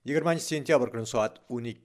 20 sentyabr kuni soat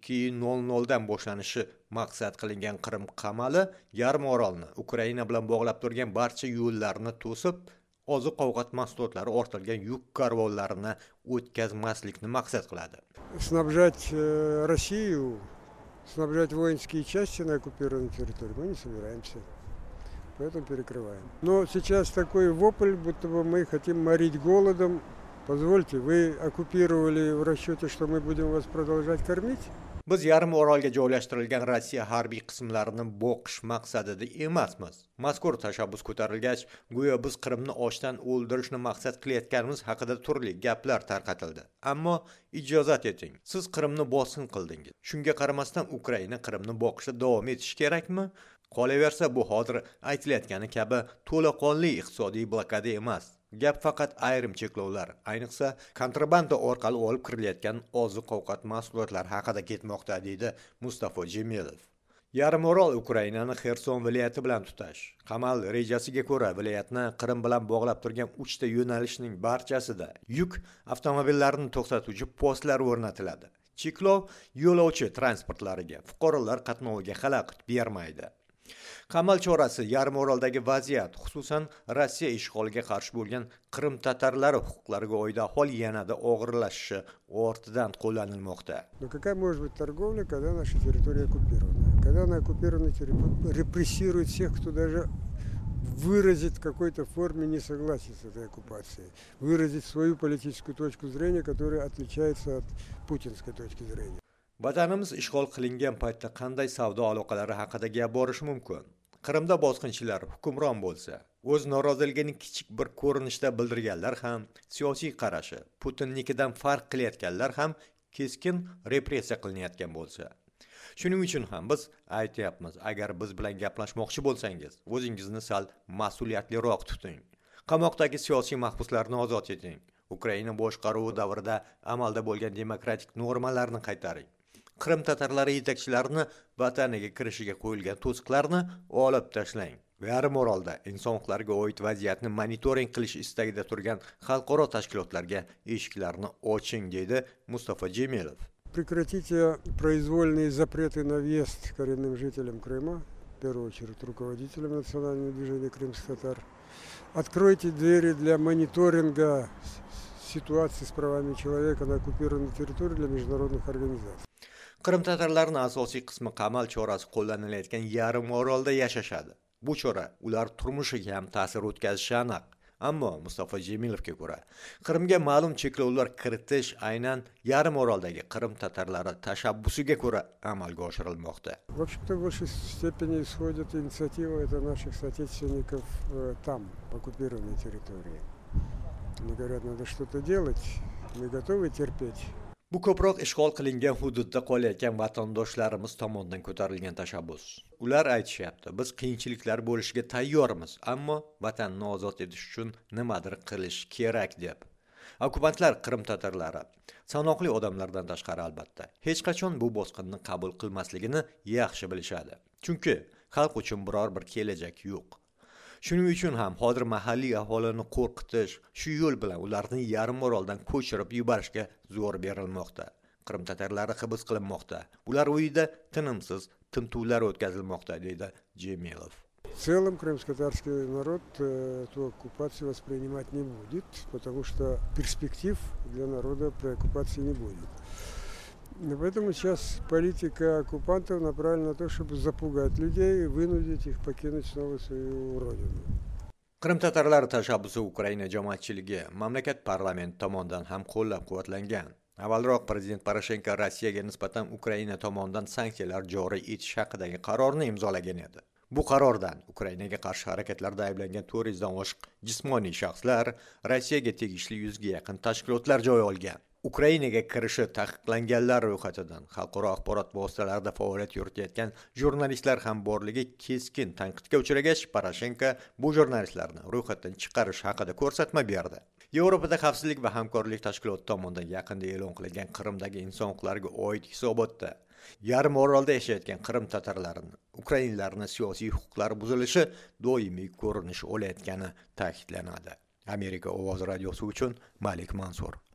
12:00 dan boshlanishi maqsad qilingan Qrim qamali yarim orolni Ukraina bilan bog'lab turgan barcha yo'llarni to'sib, oziq-ovqat mahsulotlari ortilgan yuk karvonlarini o'tkazmaslikni maqsad qiladi. Снабжать Россию, снабжать воинские части на оккупированной территории мы не собираемся. Поэтому перекрываем. Но сейчас такой вопль, будто бы мы хотим морить голодом. Позвольте, вы оккупировали в расчете, что мы будем вас продолжать кормить? Biz yarim orolga joylashtirilgan Rossiya harbiy qismlarini bo'qish maqsadida emasmiz. Mazkur tashabbus ko'tarilgach, go'yo biz Qrimni ochdan o'ldirishni maqsad qilayotganimiz haqida turli gaplar tarqatildi. Ammo ijozat eting, siz Qrimni bosqin qildingiz. Shunga qaramasdan Ukraina Qrimni boqishda davom etishi kerakmi? Qolaversa, bu hozir aytilayotgani kabi to'laqonli iqtisodiy blokada emas. Gap faqat ayrim cheklovlar, ayniqsa kontrabanda orqali olib kirilayotgan oziq-ovqat mahsulotlari haqida ketmoqda, deydi Mustafa Jemilov. Yarim orol Ukrainani Xerson viloyati bilan tutash. Qamal rejasiga ko'ra viloyatni Qrim bilan bog'lab turgan 3 ta yo'nalishning barchasida yuk avtomobillarini to'xtatuvchi postlar o'rnatiladi. Cheklov yo'lovchi transportlariga, fuqarolar qatnoviga xalaqit bermaydi. Qamal chorasi yarim oroldagi vaziyat, xususan Rossiya ishg'oliga qarshi bo'lgan Qrim tatarlari huquqlariga oid ahvol yanada og'irlashishi ortidan qo'llanilmoqda. Но какая может быть торговля, когда наша территория оккупирована? Когда на оккупированной территории репрессируют всех, кто даже выразит в какой-то форме несогласие с этой оккупацией, выразить свою политическую точку зрения, которая отличается от путинской точки зрения. Vatanimiz ishg'ol qilingan paytda qanday savdo aloqalari haqida gap borishi mumkin? Qrimda bosqinchilar hukmron bo'lsa, o'z noroziligini kichik bir ko'rinishda bildirganlar ham, siyosiy qarashi Putinnikidan farq qilayotganlar ham keskin repressiya qilinayotgan bo'lsa. Shuning uchun ham biz aytyapmiz, agar biz bilan gaplashmoqchi bo'lsangiz, o'zingizni sal mas'uliyatliroq tuting. Qamoqdagi siyosiy mahbuslarni ozod eting. Ukraina boshqaruvi davrida amalda bo'lgan demokratik normalarni qaytaring. Qrim tatarlari yetakchilarini vataniga kirishiga qo'yilgan to'siqlarni olib tashlang. Yarim orolda inson huquqlariga oid vaziyatni monitoring qilish istagida turgan xalqaro tashkilotlarga eshiklarni oching, deydi Mustafa Jemilov. Прекратите произвольные запреты на въезд коренным жителям Крыма, в первую очередь руководителям национального движения крымских татар. Откройте двери для мониторинга ситуации с правами человека на оккупированной территории для международных организаций. Qrim tatarlarining asosiy qismi qamal chorasi qo'llanilayotgan yarim orolda yashashadi. Bu chora ular turmushiga ham ta'sir o'tkazishi aniq. Ammo Mustafa Jemilovga ko'ra, Qrimga ma'lum cheklovlar kiritish aynan yarim oroldagi Qrim tatarlari tashabbusiga ko'ra amalga oshirilmoqda. В общем-то, в большей степени исходит инициатива это наших соотечественников там, в оккупированной территории. Они говорят, надо что-то делать, мы готовы терпеть. Bu ko'proq ishg'ol qilingan hududda qolayotgan vatandoshlarimiz tomonidan ko'tarilgan tashabbus. Ular aytishyapti, biz qiyinchiliklar bo'lishiga tayyormiz, ammo vatanni ozod etish uchun nimadir qilish kerak deb. Okkupantlar Qrim tatarlari sanoqli odamlardan tashqari albatta hech qachon bu bosqinni qabul qilmasligini yaxshi bilishadi. Chunki xalq uchun biror bir kelajak yo'q. Shuning uchun ham hozir mahalliy aholini qo'rqitish, shu yo'l bilan ularni yarim oroldan ko'chirib yuborishga zo'r berilmoqda. Qrim tatarlari hibs qilinmoqda. Ular uyida tinimsiz tintuvlar o'tkazilmoqda, deydi Jemilov. В целом крымско-татарский народ эту оккупацию воспринимать не будет, потому что перспектив для народа при оккупации не будет. Поэтому сейчас политика оккупантов направлена на то, чтобы запугать людей и вынудить их покинуть снова свою родину. Qrim tatarlari tashabbusi Ukraina jamoatchiligi mamlakat parlamenti tomonidan ham qo'llab-quvvatlangan. Avvalroq prezident Poroshenko Rossiyaga nisbatan Ukraina tomonidan sanksiyalar joriy etish haqidagi qarorni imzolagan edi. Bu qarordan Ukrainaga qarshi harakatlarda ayblangan 400 dan oshiq jismoniy shaxslar, Rossiyaga tegishli 100 ga yaqin tashkilotlar joy olgan. Ukrainaga kirishi taqiqlanganlar ro'yxatidan xalqaro axborot vositalarida faoliyat yuritayotgan jurnalistlar ham borligi keskin tanqidga uchragach, Poroshenko bu jurnalistlarni ro'yxatdan chiqarish haqida ko'rsatma berdi. Yevropada xavfsizlik va hamkorlik tashkiloti tomonidan yaqinda e'lon qilingan Qrimdagi inson huquqlariga oid hisobotda yarim orolda yashayotgan Qrim tatarlarini, ukrainlarning siyosiy huquqlari buzilishi doimiy ko'rinish olayotgani ta'kidlanadi. Amerika ovoz radiosi uchun Malik Mansur.